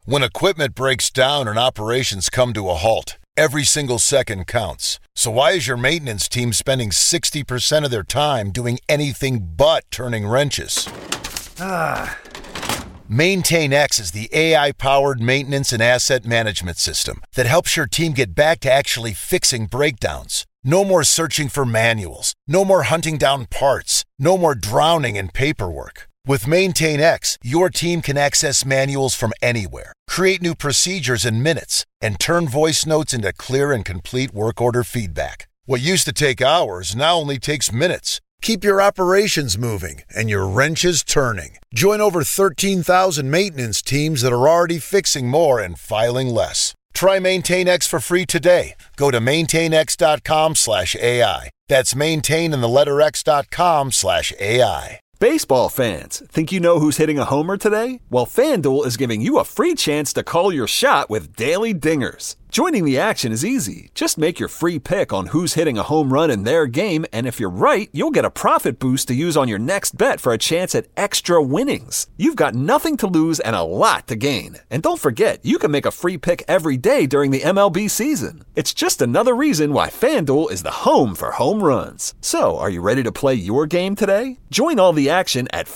When equipment breaks down and operations come to a halt, every single second counts. So why is your maintenance team spending 60% of their time doing anything but turning wrenches? MaintainX is the AI-powered maintenance and asset management system that helps your team get back to actually fixing breakdowns. No more searching for manuals. No more hunting down parts. No more drowning in paperwork. With MaintainX, your team can access manuals from anywhere, create new procedures in minutes, and turn voice notes into clear and complete work order feedback. What used to take hours now only takes minutes. Keep your operations moving and your wrenches turning. Join over 13,000 maintenance teams that are already fixing more and filing less. Try MaintainX for free today. Go to maintainx.com/AI. That's maintain and the letter x.com/AI. Baseball fans, think you know who's hitting a homer today? Well, FanDuel is giving you a free chance to call your shot with Daily Dingers. Joining the action is easy. Just make your free pick on who's hitting a home run in their game, and if you're right, you'll get a profit boost to use on your next bet for a chance at extra winnings. You've got nothing to lose and a lot to gain. And don't forget, you can make a free pick every day during the MLB season. It's just another reason why FanDuel is the home for home runs. So, are you ready to play your game today? Join all the action at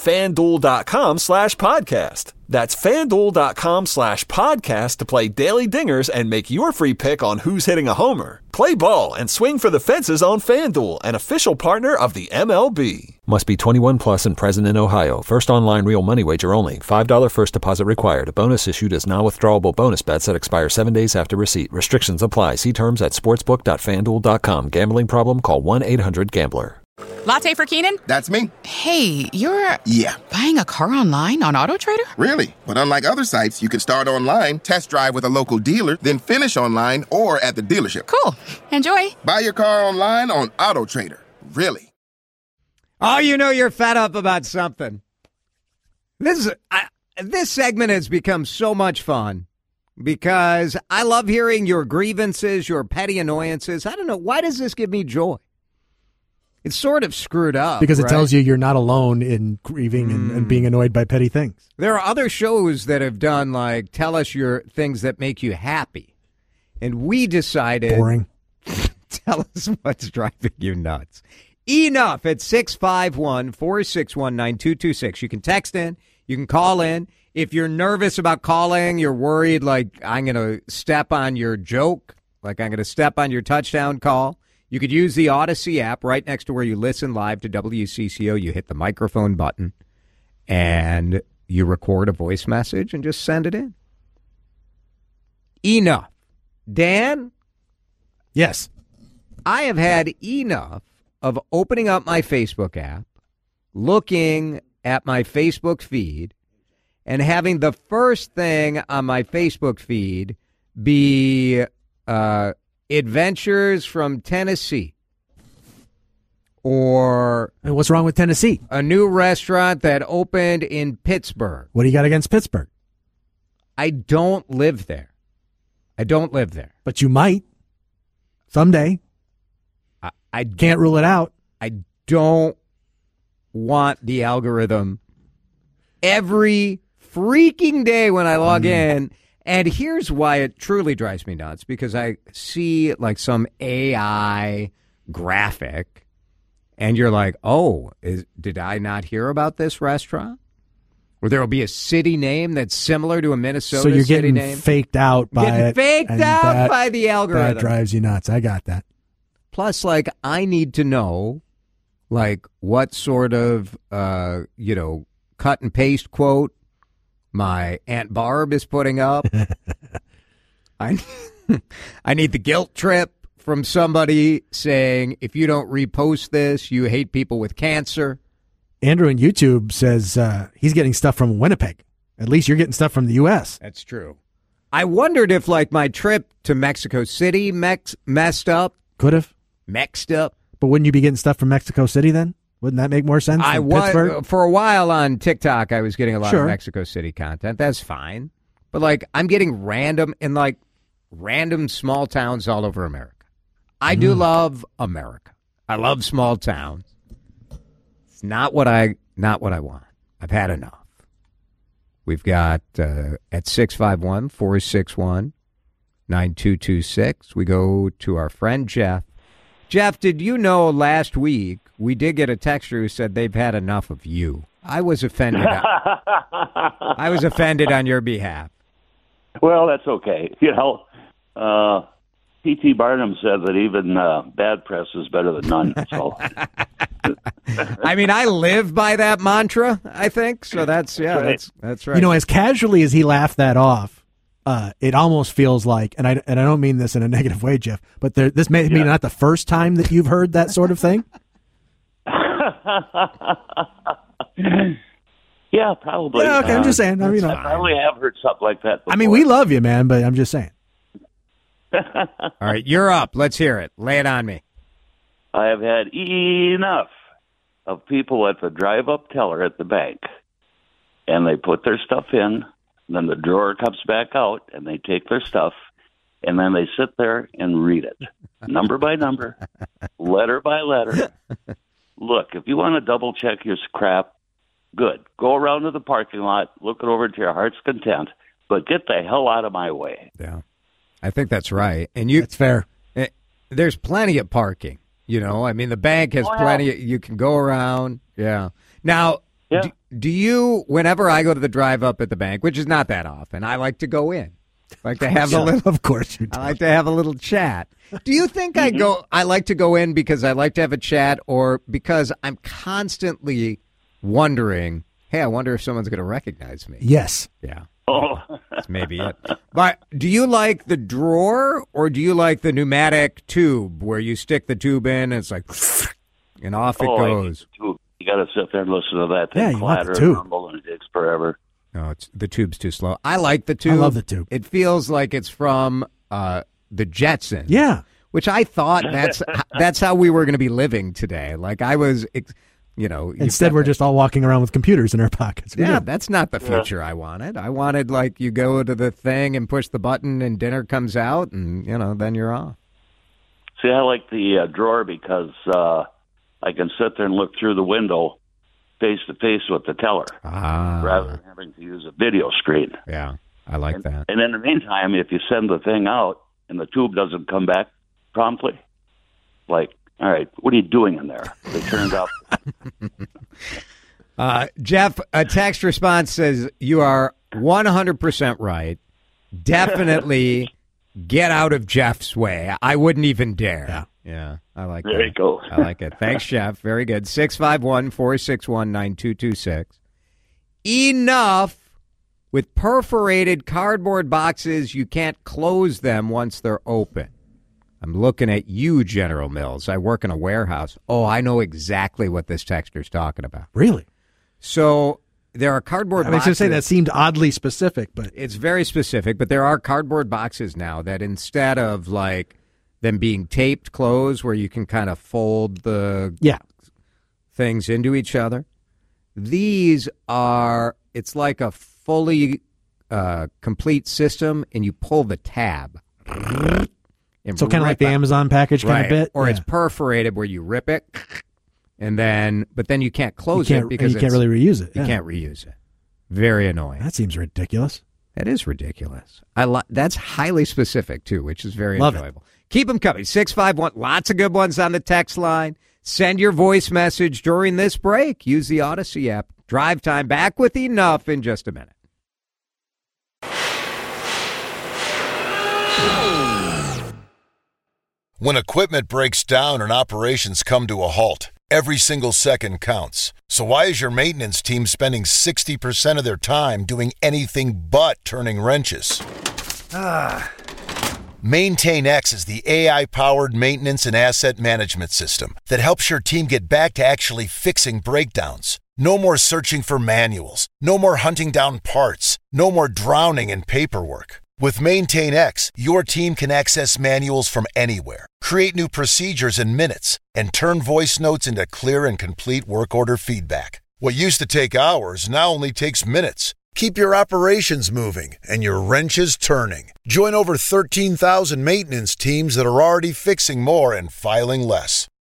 FanDuel.com/podcast. That's FanDuel.com/podcast to play Daily Dingers and make your free pick on who's hitting a homer. Play ball and swing for the fences on FanDuel, an official partner of the MLB. Must be 21 plus and present in Ohio. First online real money wager only. $5 first deposit required. A bonus issued as non-withdrawable bonus bets that expire 7 days after receipt. Restrictions apply. See terms at sportsbook.fanduel.com. Gambling problem? Call 1-800-GAMBLER. Latte for Keenan? That's me. Hey, you're... Yeah. Buying a car online on AutoTrader? Really? But unlike other sites, you can start online, test drive with a local dealer, then finish online or at the dealership. Cool. Enjoy. Buy your car online on AutoTrader. Really? Oh, you know you're fed up about something. This segment has become so much fun because I love hearing your grievances, your petty annoyances. I don't know. Why does this give me joy? It's sort of screwed up. Because it tells you you're not alone in grieving and being annoyed by petty things. There are other shows that have done, like, tell us your things that make you happy. And we decided... Boring. Tell us what's driving you nuts. Enough at 651-461-9226. You can text in. You can call in. If you're nervous about calling, you're worried, like, I'm going to step on your joke, like I'm going to step on your touchdown call. You could use the Odyssey app right next to where you listen live to WCCO. You hit the microphone button, and you record a voice message and just send it in. Enough. Dan? Yes. I have had enough of opening up my Facebook app, looking at my Facebook feed, and having the first thing on my Facebook feed be... Adventures from Tennessee. Or... And what's wrong with Tennessee? A new restaurant that opened in Pittsburgh. What do you got against Pittsburgh? I don't live there. But you might. Someday. I can't rule it out. I don't want the algorithm every freaking day when I log in. And here's why it truly drives me nuts, because I see like some AI graphic and you're like, oh, did I not hear about this restaurant? Or there will be a city name that's similar to a Minnesota city name. So you're getting faked out by it. Faked out by the algorithm. That drives you nuts. I got that. Plus, like, I need to know, like, what sort of, cut and paste quote my Aunt Barb is putting up. I need the guilt trip from somebody saying, if you don't repost this, you hate people with cancer. Andrew on YouTube says he's getting stuff from Winnipeg. At least you're getting stuff from the U.S. That's true. I wondered if, like, my trip to Mexico City messed up. Could have. Mexed up. But wouldn't you be getting stuff from Mexico City then? Wouldn't that make more sense than Pittsburgh? For a while on TikTok, I was getting a lot of Mexico City content. That's fine. But, like, I'm getting random small towns all over America. I do love America. I love small towns. It's not what I want. I've had enough. We've got at 651-461-9226. We go to our friend Jeff. Jeff, did you know last week we did get a texter who said they've had enough of you? I was offended. I was offended on your behalf. Well, that's okay. P.T. Barnum said that even bad press is better than none. So, I mean, I live by that mantra, I think. So that's right. That's right. As casually as he laughed that off, it almost feels like, and I don't mean this in a negative way, Jeff, but this may be not the first time that you've heard that sort of thing. Yeah, probably. Yeah, okay, I'm just saying. I probably have heard something like that before. I mean, we love you, man, but I'm just saying. All right, you're up. Let's hear it. Lay it on me. I have had enough of people at the drive-up teller at the bank, and they put their stuff in, and then the drawer comes back out, and they take their stuff, and then they sit there and read it, number by number, letter by letter. Look, if you want to double-check your crap, good. Go around to the parking lot, look it over to your heart's content, but get the hell out of my way. Yeah, I think that's right. And that's fair. There's plenty of parking. I mean, the bank has plenty. You can go around. Yeah. Now, do you, whenever I go to the drive up at the bank, which is not that often, I like to go in. I like to have a little. Of course you do. I like to have a little chat. Do you think I like to go in because I like to have a chat, or because I'm constantly wondering, hey, I wonder if someone's going to recognize me? Yes. Yeah. Oh, that's maybe it. But do you like the drawer, or do you like the pneumatic tube where you stick the tube in and it's like, and off it goes? You got to sit there and listen to that thing clatter and rumble, and it takes forever. No, the tube's too slow. I like the tube. I love the tube. It feels like it's from the Jetsons. Yeah. Which I thought that's how we were going to be living today. Like I was. Instead, we're just all walking around with computers in our pockets. Yeah, that's not the future I wanted. I wanted, like, you go to the thing and push the button and dinner comes out and, then you're off. See, I like the drawer because I can sit there and look through the window face-to-face with the teller rather than having to use a video screen. Yeah, I like that. And in the meantime, if you send the thing out and the tube doesn't come back promptly, like, all right, what are you doing in there? They turned up. Jeff, a text response says, you are 100% right. Definitely get out of Jeff's way. I wouldn't even dare. Yeah, I like that. There you go. I like it. Thanks, Jeff. Very good. 651-461-9226. Enough with perforated cardboard boxes. You can't close them once they're open. I'm looking at you, General Mills. I work in a warehouse. Oh, I know exactly what this texter's talking about. Really? So there are cardboard boxes. I was going to say that seemed oddly specific, but it's very specific. But there are cardboard boxes now that instead of like them being taped closed where you can kind of fold the things into each other, these are, it's like a fully complete system, and you pull the tab. So kind of like the Amazon package kind of bit? Or it's perforated where you rip it, but then you can't close it because you can't really reuse it. You can't reuse it. Very annoying. That seems ridiculous. That is ridiculous. That's highly specific, too, which is very enjoyable. Keep them coming. 651, lots of good ones on the text line. Send your voice message during this break. Use the Odyssey app. Drive Time back with Enough in just a minute. When equipment breaks down and operations come to a halt, every single second counts. So why is your maintenance team spending 60% of their time doing anything but turning wrenches? MaintainX is the AI-powered maintenance and asset management system that helps your team get back to actually fixing breakdowns. No more searching for manuals. No more hunting down parts. No more drowning in paperwork. With MaintainX, your team can access manuals from anywhere, create new procedures in minutes, and turn voice notes into clear and complete work order feedback. What used to take hours now only takes minutes. Keep your operations moving and your wrenches turning. Join over 13,000 maintenance teams that are already fixing more and filing less.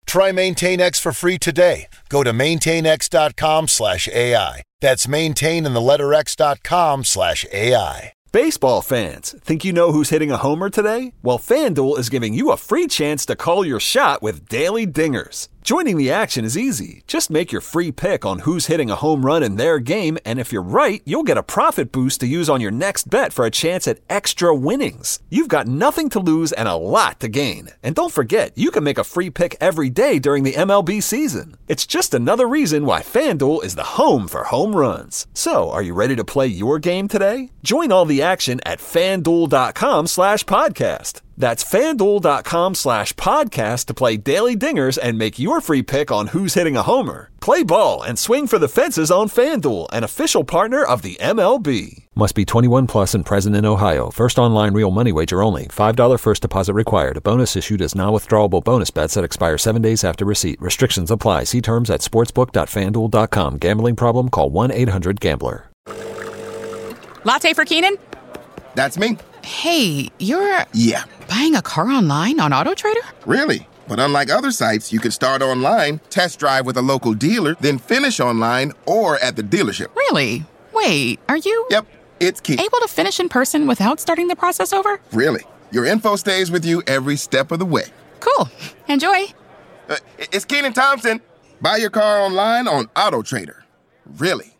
Try Maintain X for free today. Go to maintainx.com/AI. That's maintain and the letter x.com/AI. Baseball fans, think you know who's hitting a homer today? Well, FanDuel is giving you a free chance to call your shot with Daily Dingers. Joining the action is easy. Just make your free pick on who's hitting a home run in their game, and if you're right, you'll get a profit boost to use on your next bet for a chance at extra winnings. You've got nothing to lose and a lot to gain. And don't forget, you can make a free pick every day during the MLB season. It's just another reason why FanDuel is the home for home runs. So, are you ready to play your game today? Join all the action at FanDuel.com/podcast. That's FanDuel.com/podcast to play Daily Dingers and make your free pick on who's hitting a homer. Play ball and swing for the fences on FanDuel, an official partner of the MLB. Must be 21 plus and present in Ohio. First online real money wager only. $5 first deposit required. Bonus issued as non-withdrawable bonus bets that expire 7 days after receipt. Restrictions apply. See terms at sportsbook.fanduel.com. Gambling problem? Call 1-800-GAMBLER. Latte for Keenan? That's me. Hey, you're Yeah. buying a car online on AutoTrader? Really? But unlike other sites, you can start online, test drive with a local dealer, then finish online or at the dealership. Really? Wait, are you Yep, it's key. able to finish in person without starting the process over? Really. Your info stays with you every step of the way. Cool. Enjoy. It's Keenan Thompson. Buy your car online on AutoTrader. Really.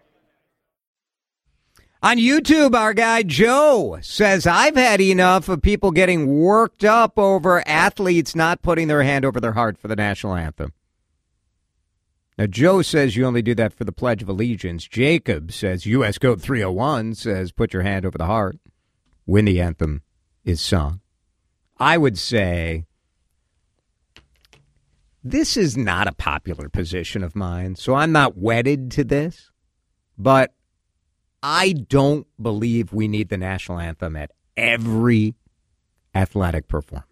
On YouTube, our guy Joe says, I've had enough of people getting worked up over athletes not putting their hand over their heart for the national anthem. Now, Joe says you only do that for the Pledge of Allegiance. Jacob says U.S. Code 301 says put your hand over the heart when the anthem is sung. I would say this is not a popular position of mine, so I'm not wedded to this, but I don't believe we need the national anthem at every athletic performance.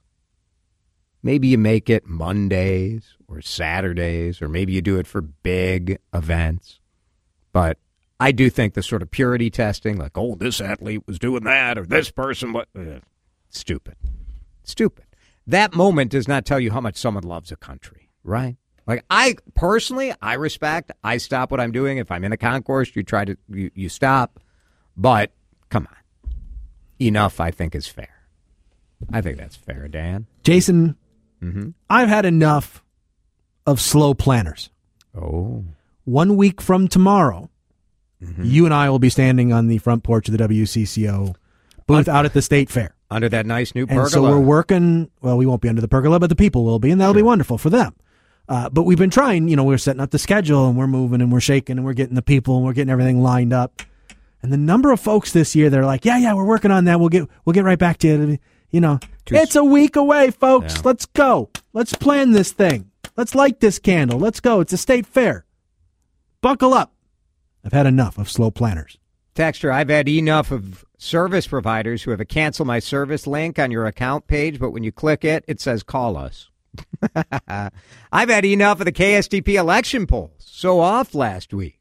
Maybe you make it Mondays or Saturdays, or maybe you do it for big events. But I do think the sort of purity testing, like, oh, this athlete was doing that, or this person, what? Stupid. Stupid. That moment does not tell you how much someone loves a country, right? Like, I respect, I stop what I'm doing. If I'm in a concourse, you stop. But, come on. Enough, I think, is fair. I think that's fair, Dan. Jason, I've had enough of slow planners. Oh. 1 week from tomorrow, you and I will be standing on the front porch of the WCCO booth out at the State Fair. Under that nice new pergola. And so we're working, well, we won't be under the pergola, but the people will be, and that'll be wonderful for them. But we've been trying, we're setting up the schedule, and we're moving, and we're shaking, and we're getting the people, and we're getting everything lined up. And the number of folks this year, they're like, yeah, we're working on that. We'll get right back to you. It's a week away, folks. Yeah. Let's go. Let's plan this thing. Let's light this candle. Let's go. It's a State Fair. Buckle up. I've had enough of slow planners. Texter, I've had enough of service providers who have a cancel my service link on your account page, but when you click it, it says call us. I've had enough of the KSTP election polls. So off last week.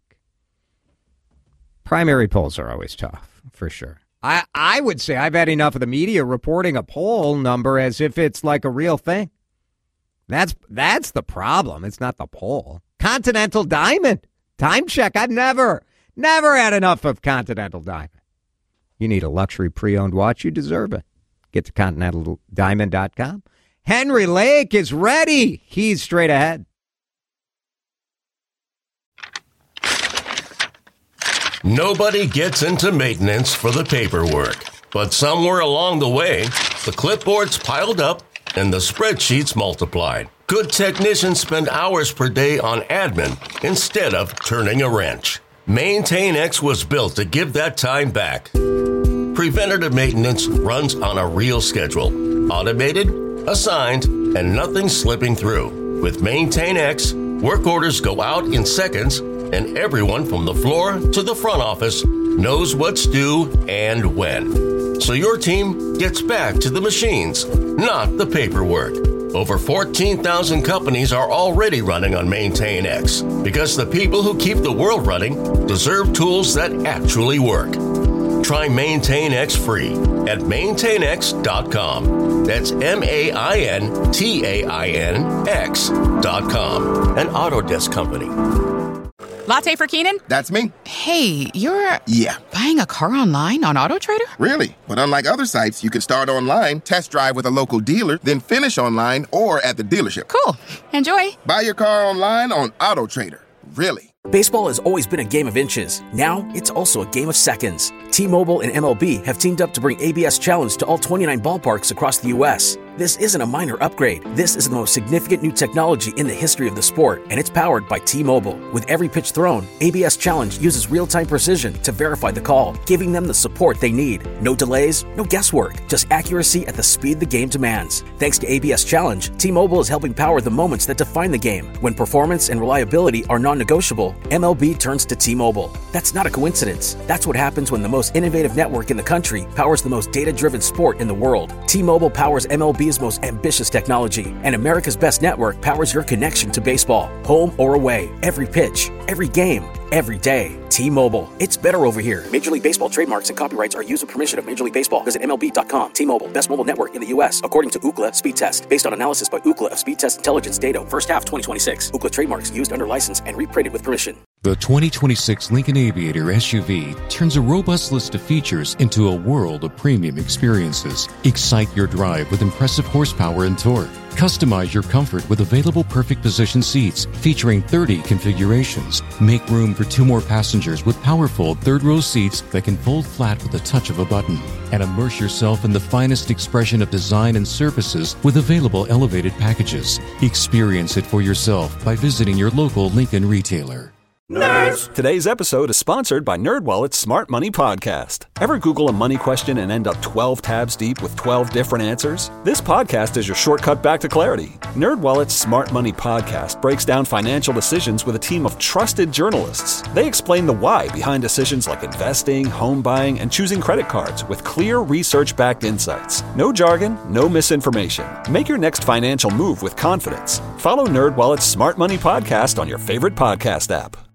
Primary polls are always tough, for sure. I would say I've had enough of the media reporting a poll number as if it's like a real thing. That's the problem. It's not the poll. Continental Diamond. Time check. I've never had enough of Continental Diamond. You need a luxury pre-owned watch. You deserve it. Get to ContinentalDiamond.com. Henry Lake is ready. He's straight ahead. Nobody gets into maintenance for the paperwork, but somewhere along the way, the clipboards piled up and the spreadsheets multiplied. Good technicians spend hours per day on admin instead of turning a wrench. MaintainX was built to give that time back. Preventative maintenance runs on a real schedule, automated, assigned, and nothing slipping through. With MaintainX, work orders go out in seconds, and everyone from the floor to the front office knows what's due and when. So your team gets back to the machines, not the paperwork. Over 14,000 companies are already running on MaintainX because the people who keep the world running deserve tools that actually work. Try MaintainX free at maintainx.com. That's MaintainX.com. An Autodesk company. Latte for Keenan? That's me. Hey, you're... Yeah. Buying a car online on AutoTrader? Really? But unlike other sites, you can start online, test drive with a local dealer, then finish online or at the dealership. Cool. Enjoy. Buy your car online on AutoTrader. Really. Baseball has always been a game of inches. Now, it's also a game of seconds. T-Mobile and MLB have teamed up to bring ABS Challenge to all 29 ballparks across the U.S. This isn't a minor upgrade. This is the most significant new technology in the history of the sport, and it's powered by T-Mobile. With every pitch thrown, ABS Challenge uses real-time precision to verify the call, giving them the support they need. No delays, no guesswork, just accuracy at the speed the game demands. Thanks to ABS Challenge, T-Mobile is helping power the moments that define the game. When performance and reliability are non-negotiable, MLB turns to T-Mobile. That's not a coincidence. That's what happens when the most innovative network in the country powers the most data-driven sport in the world. T-Mobile powers MLB's most ambitious technology, and America's best network powers your connection to baseball. Home or away, every pitch, every game, every day. T-Mobile. It's better over here. Major League Baseball trademarks and copyrights are used with permission of Major League Baseball. Visit MLB.com. T-Mobile. Best mobile network in the U.S. according to Ookla Speed Test. Based on analysis by Ookla of Speed Test Intelligence data. First half 2026. Ookla trademarks used under license and reprinted with permission. The 2026 Lincoln Aviator SUV turns a robust list of features into a world of premium experiences. Excite your drive with impressive horsepower and torque. Customize your comfort with available perfect position seats featuring 30 configurations. Make room for 2 more passengers with powerful third-row seats that can fold flat with the touch of a button. And immerse yourself in the finest expression of design and surfaces with available elevated packages. Experience it for yourself by visiting your local Lincoln retailer. Nerds! Today's episode is sponsored by NerdWallet's Smart Money Podcast. Ever Google a money question and end up 12 tabs deep with 12 different answers? This podcast is your shortcut back to clarity. NerdWallet's Smart Money Podcast breaks down financial decisions with a team of trusted journalists. They explain the why behind decisions like investing, home buying, and choosing credit cards with clear research-backed insights. No jargon, no misinformation. Make your next financial move with confidence. Follow NerdWallet's Smart Money Podcast on your favorite podcast app.